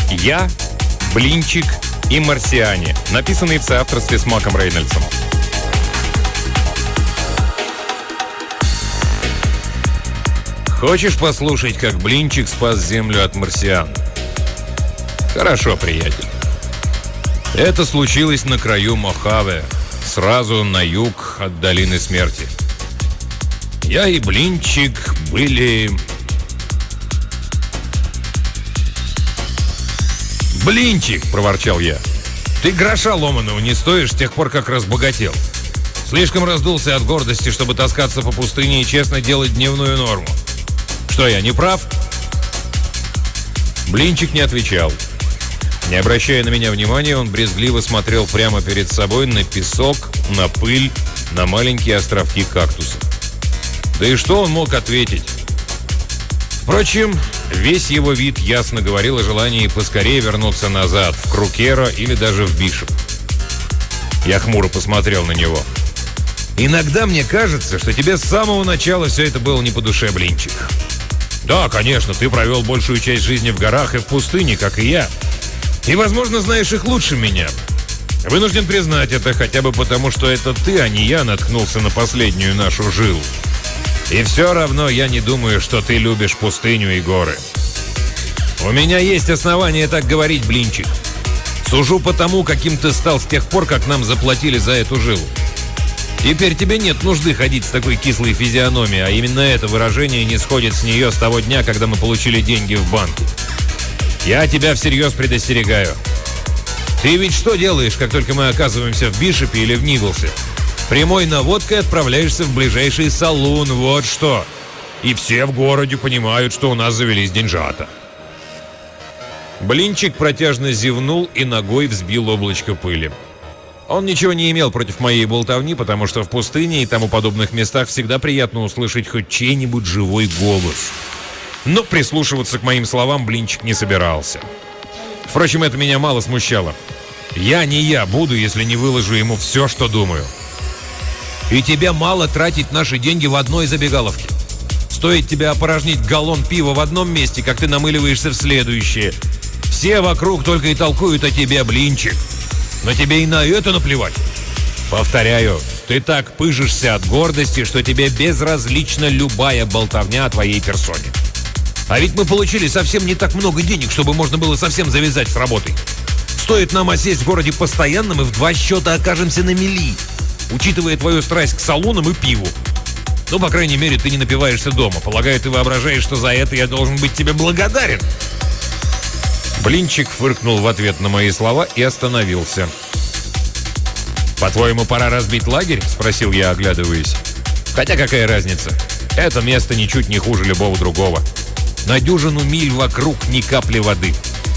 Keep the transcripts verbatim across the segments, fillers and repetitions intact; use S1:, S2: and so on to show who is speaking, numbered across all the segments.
S1: Я, Блинчик и Марсиане, написанный в соавторстве с Маком Рейнольдсом. Хочешь послушать, как Блинчик спас Землю от марсиан? Хорошо, приятель. Это случилось на краю Мохаве, сразу на юг от Долины Смерти. Я и Блинчик были... «Блинчик!» – проворчал я. «Ты гроша ломаного не стоишь с тех пор, как разбогател. Слишком раздулся от гордости, чтобы таскаться по пустыне и честно делать дневную норму. Что, я не прав?» Блинчик не отвечал. Не обращая на меня внимания, он брезгливо смотрел прямо перед собой на песок, на пыль, на маленькие островки кактусов. Да и что он мог ответить? Впрочем, весь его вид ясно говорил о желании поскорее вернуться назад, в Крукера или даже в Бишоп. Я хмуро посмотрел на него. «Иногда мне кажется, что тебе с самого начала все это было не по душе, Блинчик. Да, конечно, ты провел большую часть жизни в горах и в пустыне, как и я. И, возможно, знаешь их лучше меня. Вынужден признать это хотя бы потому, что это ты, а не я, наткнулся на последнюю нашу жилу. И все равно я не думаю, что ты любишь пустыню и горы. У меня есть основания так говорить, Блинчик. Сужу по тому, каким ты стал с тех пор, как нам заплатили за эту жилу. Теперь тебе нет нужды ходить с такой кислой физиономией, а именно это выражение не сходит с нее с того дня, когда мы получили деньги в банке. Я тебя всерьез предостерегаю. Ты ведь что делаешь, как только мы оказываемся в Бишопе или в Ниглсе? Прямой наводкой отправляешься в ближайший салун, вот что. И все в городе понимают, что у нас завелись деньжата. Блинчик протяжно зевнул и ногой взбил облачко пыли. Он ничего не имел против моей болтовни, потому что в пустыне и тому подобных местах всегда приятно услышать хоть чей-нибудь живой голос. Но прислушиваться к моим словам Блинчик не собирался. Впрочем, это меня мало смущало. Я не я буду, если не выложу ему все, что думаю. И тебе мало тратить наши деньги в одной забегаловке. Стоит тебе опорожнить галлон пива в одном месте, как ты намыливаешься в следующее. Все вокруг только и толкуют о тебе, Блинчик. Но тебе и на это наплевать. Повторяю, ты так пыжишься от гордости, что тебе безразлична любая болтовня о твоей персоне. А ведь мы получили совсем не так много денег, чтобы можно было совсем завязать с работой. Стоит нам осесть в городе постоянно, мы в два счета окажемся на мели, учитывая твою страсть к салунам и пиву. Ну, по крайней мере, ты не напиваешься дома. Полагаю, ты воображаешь, что за это я должен быть тебе благодарен. Блинчик фыркнул в ответ на мои слова и остановился. «По-твоему, пора разбить лагерь?» – спросил я, оглядываясь. «Хотя какая разница? Это место ничуть не хуже любого другого. На дюжину миль вокруг ни капли воды».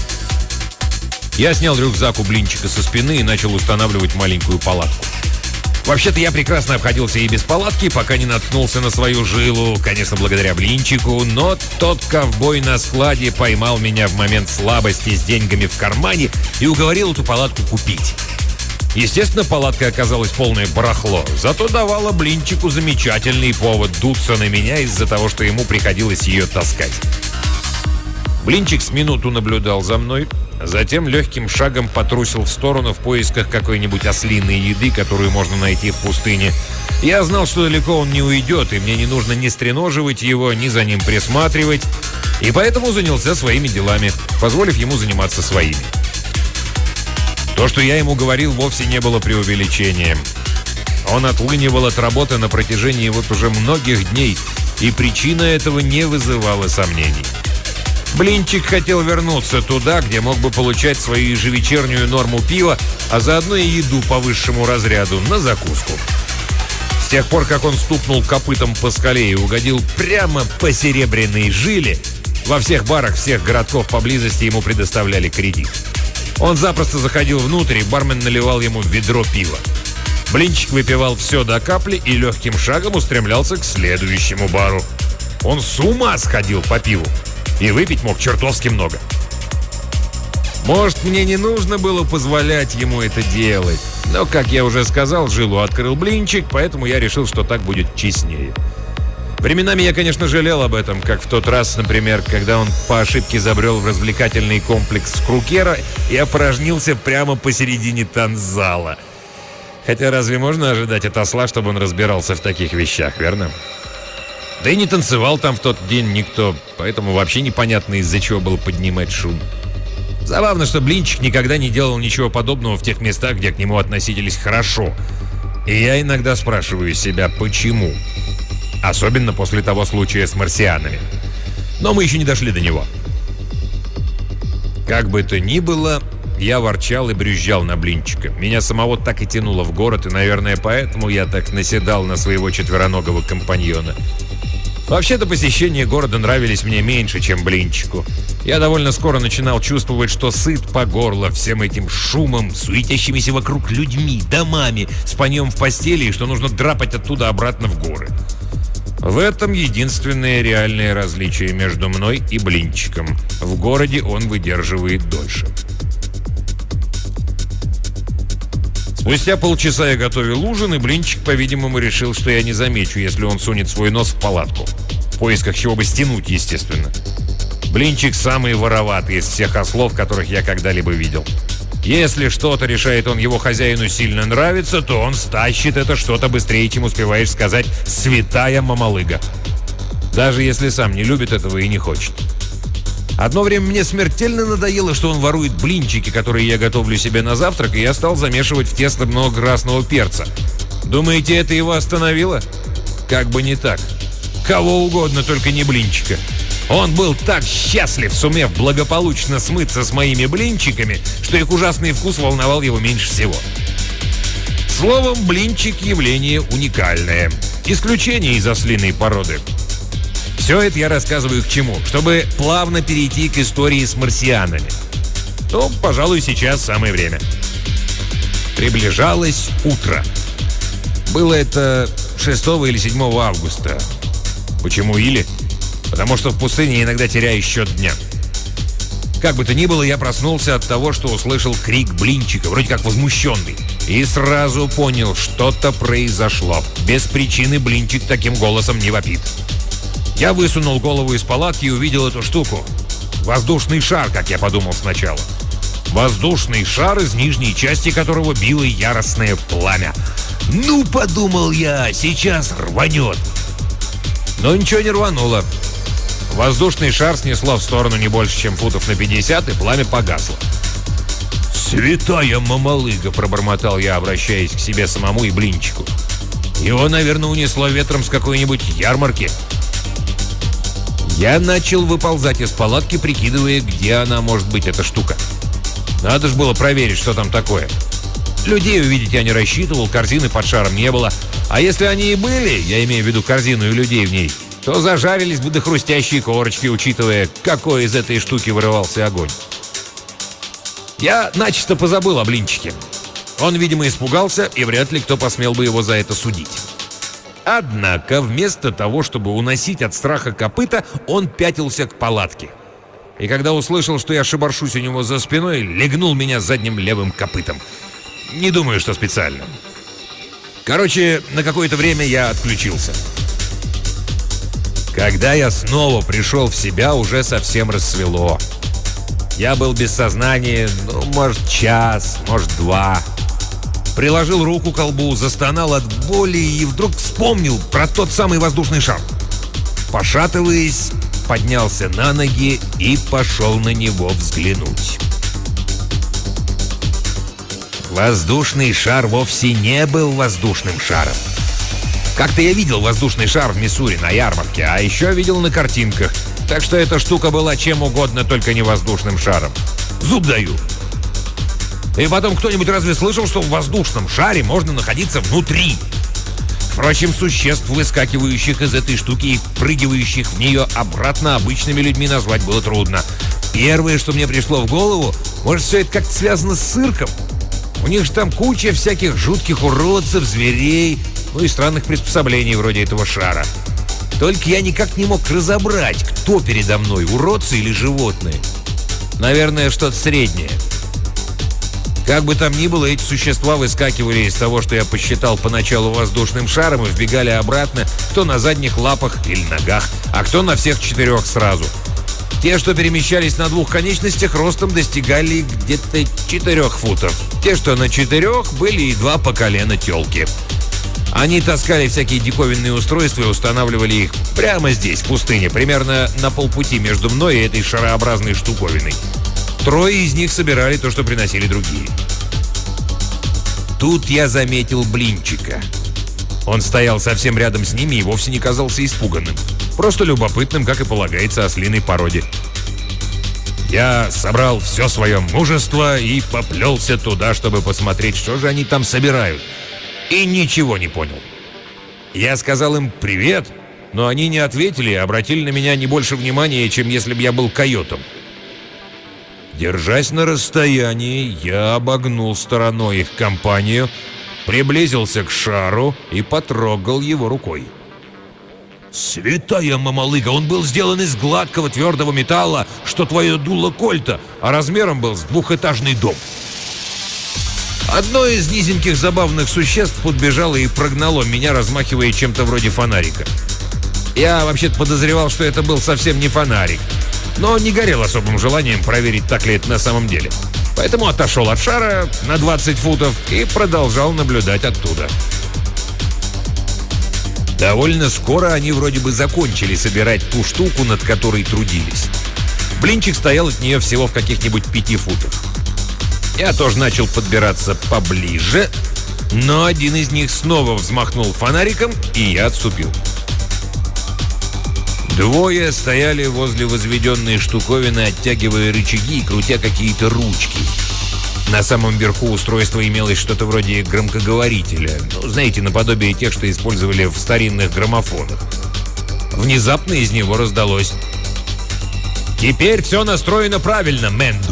S1: Я снял рюкзак у Блинчика со спины и начал устанавливать маленькую палатку. Вообще-то я прекрасно обходился и без палатки, пока не наткнулся на свою жилу, конечно, благодаря Блинчику, но тот ковбой на складе поймал меня в момент слабости с деньгами в кармане и уговорил эту палатку купить. Естественно, палатка оказалась полное барахло, зато давала Блинчику замечательный повод дуться на меня из-за того, что ему приходилось ее таскать. Блинчик с минуту наблюдал за мной, затем легким шагом потрусил в сторону в поисках какой-нибудь ослиной еды, которую можно найти в пустыне. Я знал, что далеко он не уйдет, и мне не нужно ни стреноживать его, ни за ним присматривать, и поэтому занялся своими делами, позволив ему заниматься своими. То, что я ему говорил, вовсе не было преувеличением. Он отлынивал от работы на протяжении вот уже многих дней, и причина этого не вызывала сомнений. Блинчик хотел вернуться туда, где мог бы получать свою ежевечернюю норму пива, а заодно и еду по высшему разряду на закуску. С тех пор, как он стукнул копытом по скале и угодил прямо по серебряной жиле, во всех барах всех городков поблизости ему предоставляли кредит. Он запросто заходил внутрь, и бармен наливал ему ведро пива. Блинчик выпивал все до капли и легким шагом устремлялся к следующему бару. Он с ума сходил по пиву. И выпить мог чертовски много. Может, мне не нужно было позволять ему это делать. Но, как я уже сказал, жилу открыл Блинчик, поэтому я решил, что так будет честнее. Временами я, конечно, жалел об этом, как в тот раз, например, когда он по ошибке забрел в развлекательный комплекс Крукера и опорожнился прямо посередине танцзала. Хотя разве можно ожидать от осла, чтобы он разбирался в таких вещах, верно? Да и не танцевал там в тот день никто, поэтому вообще непонятно, из-за чего было поднимать шум. Забавно, что Блинчик никогда не делал ничего подобного в тех местах, где к нему относились хорошо. И я иногда спрашиваю себя, почему? Особенно после того случая с марсианами. Но мы еще не дошли до него. Как бы то ни было, я ворчал и брюзжал на Блинчика. Меня самого так и тянуло в город, и, наверное, поэтому я так наседал на своего четвероногого компаньона. Вообще-то посещения города нравились мне меньше, чем Блинчику. Я довольно скоро начинал чувствовать, что сыт по горло всем этим шумом, суетящимися вокруг людьми, домами, спаньем в постели, и что нужно драпать оттуда обратно в горы. В этом единственное реальное различие между мной и Блинчиком. В городе он выдерживает дольше. Спустя полчаса я готовил ужин, и Блинчик, по-видимому, решил, что я не замечу, если он сунет свой нос в палатку. В поисках чего бы стянуть, естественно. Блинчик самый вороватый из всех ослов, которых я когда-либо видел. Если что-то, решает он, его хозяину сильно нравится, то он стащит это что-то быстрее, чем успеваешь сказать «святая мамалыга». Даже если сам не любит этого и не хочет. Одно время мне смертельно надоело, что он ворует блинчики, которые я готовлю себе на завтрак, и я стал замешивать в тесто много красного перца. Думаете, это его остановило? Как бы не так. Кого угодно, только не Блинчика. Он был так счастлив, сумев благополучно смыться с моими блинчиками, что их ужасный вкус волновал его меньше всего. Словом, блинчик – явление уникальное. Исключение из ослиной породы. Все это я рассказываю к чему? Чтобы плавно перейти к истории с марсианами. Ну, пожалуй, сейчас самое время. Приближалось утро. Было это шестого или седьмого августа. Почему или? Потому что в пустыне иногда теряю счет дня. Как бы то ни было, я проснулся от того, что услышал крик Блинчика, вроде как возмущенный. И сразу понял, что-то произошло. Без причины Блинчик таким голосом не вопит. Я высунул голову из палатки и увидел эту штуку. Воздушный шар, как я подумал сначала. Воздушный шар, из нижней части которого било яростное пламя. «Ну, — подумал я, — сейчас рванет!» Но ничего не рвануло. Воздушный шар снесло в сторону не больше, чем футов на пятьдесят, и пламя погасло. «Святая мамалыга!» — пробормотал я, обращаясь к себе самому и Блинчику. «Его, наверное, унесло ветром с какой-нибудь ярмарки». Я начал выползать из палатки, прикидывая, где она может быть, эта штука. Надо же было проверить, что там такое. Людей увидеть я не рассчитывал, корзины под шаром не было. А если они и были, я имею в виду корзину и людей в ней, то зажарились бы до хрустящей корочки, учитывая, какой из этой штуки вырывался огонь. Я начисто позабыл о Блинчике. Он, видимо, испугался, и вряд ли кто посмел бы его за это судить. Однако, вместо того, чтобы уносить от страха копыта, он пятился к палатке. И когда услышал, что я шибаршусь у него за спиной, легнул меня задним левым копытом. Не думаю, что специально. Короче, на какое-то время я отключился. Когда я снова пришел в себя, уже совсем рассвело. Я был без сознания, ну, может, час, может, два. Приложил руку к колбу, застонал от боли и вдруг вспомнил про тот самый воздушный шар. Пошатываясь, поднялся на ноги и пошел на него взглянуть. Воздушный шар вовсе не был воздушным шаром. Как-то я видел воздушный шар в Миссури на ярмарке, а еще видел на картинках. Так что эта штука была чем угодно, только не воздушным шаром. Зуб даю. И потом, кто-нибудь разве слышал, что в воздушном шаре можно находиться внутри? Впрочем, существ, выскакивающих из этой штуки и впрыгивающих в нее обратно, обычными людьми назвать было трудно. Первое, что мне пришло в голову, может, все это как-то связано с цирком? У них же там куча всяких жутких уродцев, зверей, ну и странных приспособлений вроде этого шара. Только я никак не мог разобрать, кто передо мной, уродцы или животные. Наверное, что-то среднее. Как бы там ни было, эти существа выскакивали из того, что я посчитал поначалу воздушным шаром, и вбегали обратно, кто на задних лапах или ногах, а кто на всех четырех сразу. Те, что перемещались на двух конечностях, ростом достигали где-то четырех футов. Те, что на четырех, были едва по колено тёлки. Они таскали всякие диковинные устройства и устанавливали их прямо здесь, в пустыне, примерно на полпути между мной и этой шарообразной штуковиной. Трое из них собирали то, что приносили другие. Тут я заметил Блинчика. Он стоял совсем рядом с ними и вовсе не казался испуганным. Просто любопытным, как и полагается ослиной породе. Я собрал все свое мужество и поплелся туда, чтобы посмотреть, что же они там собирают. И ничего не понял. Я сказал им «привет», но они не ответили и обратили на меня не больше внимания, чем если бы я был койотом. Держась на расстоянии, я обогнул стороной их компанию, приблизился к шару и потрогал его рукой. Святая мамалыга, он был сделан из гладкого твердого металла, что твое дуло кольта, а размером был с двухэтажный дом. Одно из низеньких забавных существ подбежало и прогнало меня, размахивая чем-то вроде фонарика. Я вообще-то подозревал, что это был совсем не фонарик, но не горел особым желанием проверить, так ли это на самом деле. Поэтому отошел от шара на двадцать футов и продолжал наблюдать оттуда. Довольно скоро они вроде бы закончили собирать ту штуку, над которой трудились. Блинчик стоял от нее всего в каких-нибудь пяти футах. Я тоже начал подбираться поближе, но один из них снова взмахнул фонариком, и я отступил. Двое стояли возле возведенной штуковины, оттягивая рычаги и крутя какие-то ручки. На самом верху устройства имелось что-то вроде громкоговорителя. Ну, знаете, наподобие тех, что использовали в старинных граммофонах. Внезапно из него раздалось: «Теперь все настроено правильно, Мэнду!»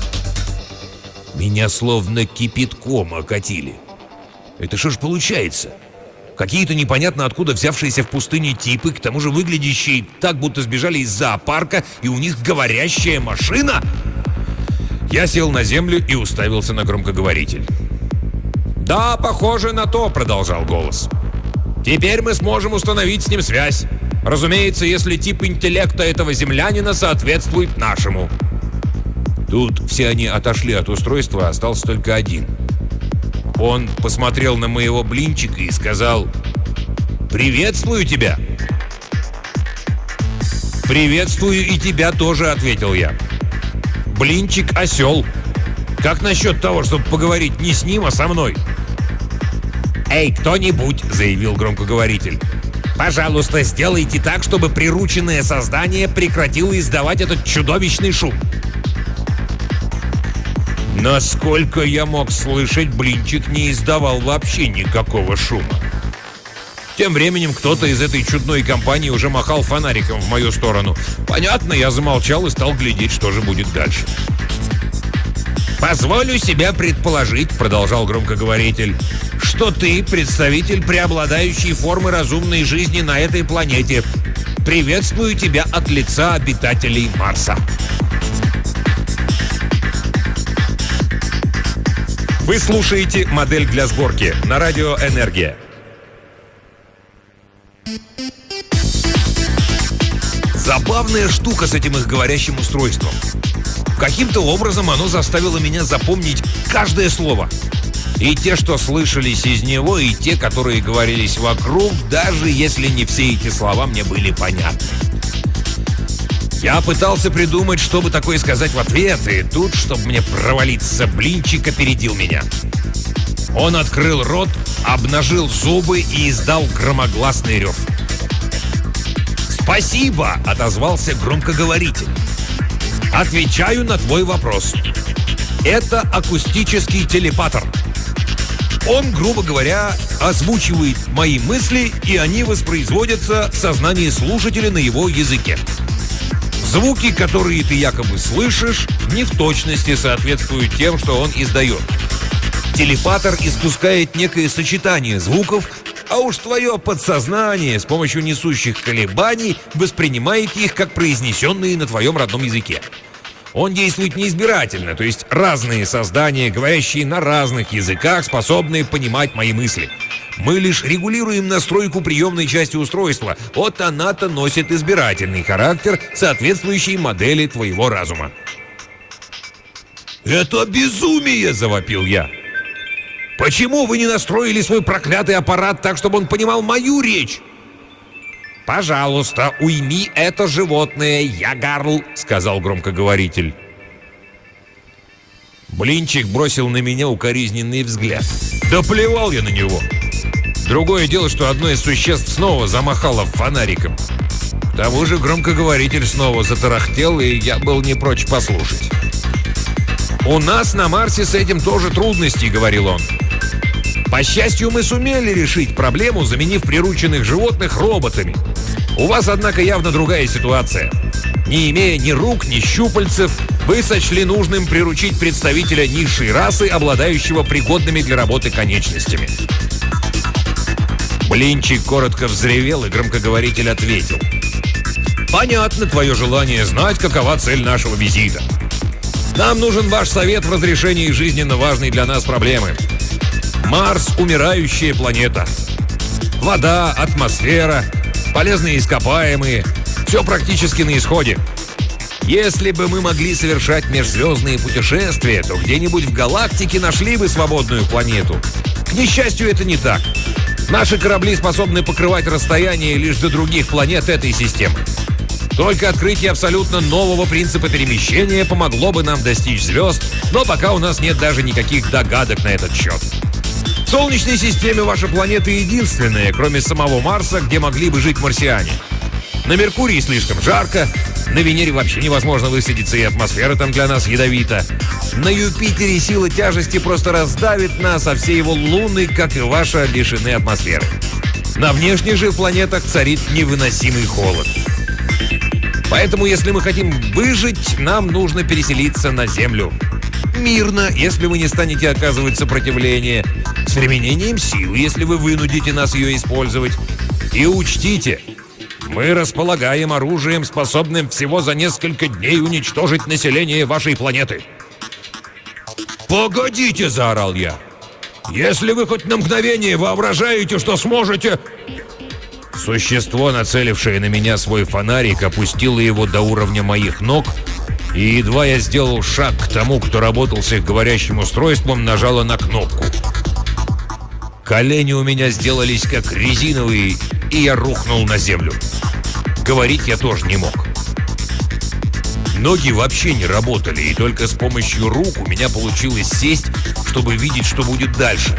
S1: Меня словно кипятком окатили. Это что ж получается? Какие-то непонятно откуда взявшиеся в пустыне типы, к тому же выглядящие так, будто сбежали из зоопарка, и у них говорящая машина? Я сел на землю и уставился на громкоговоритель. «Да, похоже на то», — продолжал голос. «Теперь мы сможем установить с ним связь. Разумеется, если тип интеллекта этого землянина соответствует нашему». Тут все они отошли от устройства, остался только один. Он посмотрел на моего Блинчика и сказал: «Приветствую тебя!» «Приветствую и тебя тоже», — ответил я. «Блинчик — осел. Как насчет того, чтобы поговорить не с ним, а со мной?» «Эй, кто-нибудь», — заявил громкоговоритель, «пожалуйста, сделайте так, чтобы прирученное создание прекратило издавать этот чудовищный шум». Насколько я мог слышать, Блинчик не издавал вообще никакого шума. Тем временем кто-то из этой чудной компании уже махал фонариком в мою сторону. Понятно, я замолчал и стал глядеть, что же будет дальше. «Позволю себя предположить», — продолжал громкоговоритель, «что ты представитель преобладающей формы разумной жизни на этой планете. Приветствую тебя от лица обитателей Марса». Вы слушаете «Модель для сборки» на радио «Энергия». Забавная штука с этим их говорящим устройством. Каким-то образом оно заставило меня запомнить каждое слово. И те, что слышались из него, и те, которые говорились вокруг, даже если не все эти слова мне были понятны. Я пытался придумать, что бы такое сказать в ответ, и тут, чтобы мне провалиться, Блинчик опередил меня. Он открыл рот, обнажил зубы и издал громогласный рев. «Спасибо!» — отозвался громкоговоритель. «Отвечаю на твой вопрос. Это акустический телепатор. Он, грубо говоря, озвучивает мои мысли, и они воспроизводятся в сознании слушателя на его языке. Звуки, которые ты якобы слышишь, не в точности соответствуют тем, что он издает. Телепатор испускает некое сочетание звуков, а уж твое подсознание с помощью несущих колебаний воспринимает их как произнесенные на твоем родном языке. Он действует неизбирательно, то есть разные создания, говорящие на разных языках, способные понимать мои мысли. Мы лишь регулируем настройку приемной части устройства. Вот она-то носит избирательный характер, соответствующий модели твоего разума. «Это безумие!» – завопил я. «Почему вы не настроили свой проклятый аппарат так, чтобы он понимал мою речь?» «Пожалуйста, уйми это животное, Ягарл», — сказал громкоговоритель. Блинчик бросил на меня укоризненный взгляд. Да плевал я на него. Другое дело, что одно из существ снова замахало фонариком. К тому же громкоговоритель снова затарахтел, и я был не прочь послушать. «У нас на Марсе с этим тоже трудности», — говорил он. «По счастью, мы сумели решить проблему, заменив прирученных животных роботами. У вас, однако, явно другая ситуация. Не имея ни рук, ни щупальцев, вы сочли нужным приручить представителя низшей расы, обладающего пригодными для работы конечностями». Блинчик коротко взревел, и громкоговоритель ответил. «Понятно твое желание знать, какова цель нашего визита. Нам нужен ваш совет в разрешении жизненно важной для нас проблемы. Марс – умирающая планета. Вода, атмосфера, полезные ископаемые – все практически на исходе. Если бы мы могли совершать межзвездные путешествия, то где-нибудь в галактике нашли бы свободную планету. К несчастью, это не так. Наши корабли способны покрывать расстояние лишь до других планет этой системы. Только открытие абсолютно нового принципа перемещения помогло бы нам достичь звезд, но пока у нас нет даже никаких догадок на этот счет. В Солнечной системе ваша планета единственная, кроме самого Марса, где могли бы жить марсиане. На Меркурии слишком жарко, на Венере вообще невозможно высадиться, и атмосфера там для нас ядовита. На Юпитере сила тяжести просто раздавит нас, а все его луны, как и ваша, лишены атмосферы. На внешних же планетах царит невыносимый холод. Поэтому, если мы хотим выжить, нам нужно переселиться на Землю. Мирно, если вы не станете оказывать сопротивление. С применением силы, если вы вынудите нас ее использовать. И учтите, мы располагаем оружием, способным всего за несколько дней уничтожить население вашей планеты. «Погодите!» – заорал я. «Если вы хоть на мгновение воображаете, что сможете...» Существо, нацелившее на меня свой фонарик, опустило его до уровня моих ног, и едва я сделал шаг к тому, кто работал с их говорящим устройством, нажало на кнопку. Колени у меня сделались как резиновые, и я рухнул на землю. Говорить я тоже не мог. Ноги вообще не работали, и только с помощью рук у меня получилось сесть, чтобы видеть, что будет дальше.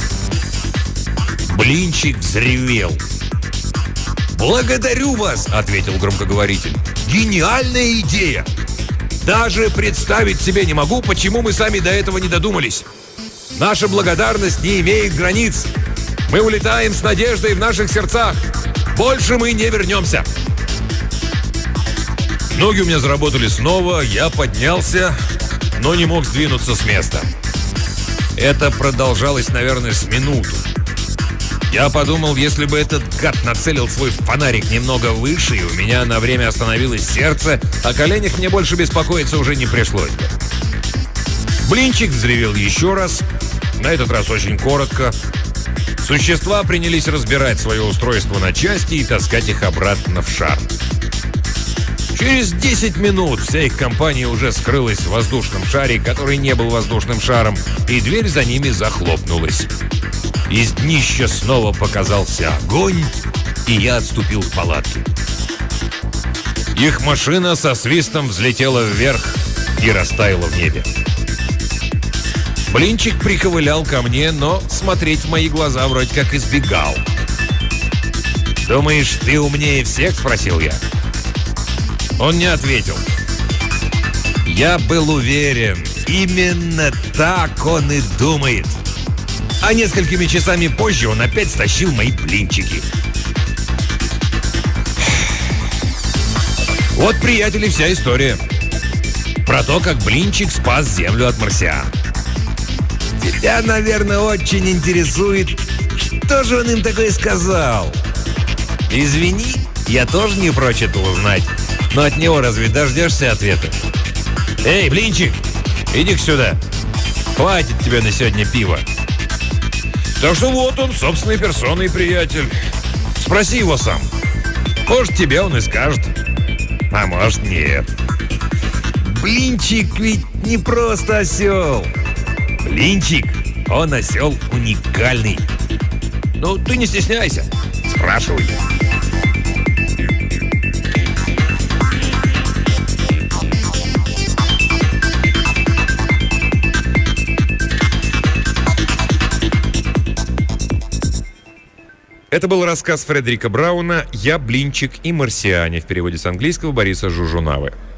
S1: Блинчик взревел. «Благодарю вас!» — ответил громкоговоритель. «Гениальная идея! Даже представить себе не могу, почему мы сами до этого не додумались. Наша благодарность не имеет границ. Мы улетаем с надеждой в наших сердцах. Больше мы не вернемся!» Ноги у меня заработали снова, я поднялся, но не мог сдвинуться с места. Это продолжалось, наверное, с минуту. Я подумал, если бы этот гад нацелил свой фонарик немного выше, и у меня на время остановилось сердце, о коленях мне больше беспокоиться уже не пришлось бы. Блинчик взревел еще раз, на этот раз очень коротко. Существа принялись разбирать свое устройство на части и таскать их обратно в шар. Через десять минут вся их компания уже скрылась в воздушном шаре, который не был воздушным шаром, и дверь за ними захлопнулась. Из днища снова показался огонь, и я отступил в палатке. Их машина со свистом взлетела вверх и растаяла в небе. Блинчик приковылял ко мне, но смотреть в мои глаза вроде как избегал. «Думаешь, ты умнее всех?» – спросил я. Он не ответил. Я был уверен, именно так он и думает. А несколькими часами позже он опять стащил мои блинчики. Вот, приятели, вся история. Про то, как блинчик спас Землю от марсиан. Тебя, наверное, очень интересует, что же он им такое сказал. Извини, я тоже не прочь это узнать. Но от него разве дождешься ответа? Эй, блинчик, иди сюда. Хватит тебе на сегодня пива. Так что вот он, собственной персоной, приятель. Спроси его сам. Может, тебе он и скажет. А может, нет. Блинчик ведь не просто осел. Блинчик, он осел уникальный. Ну, ты не стесняйся. Спрашивай. Это был рассказ Фредерика Брауна «Я, Блинчик и марсиане» в переводе с английского Бориса Жужунавы.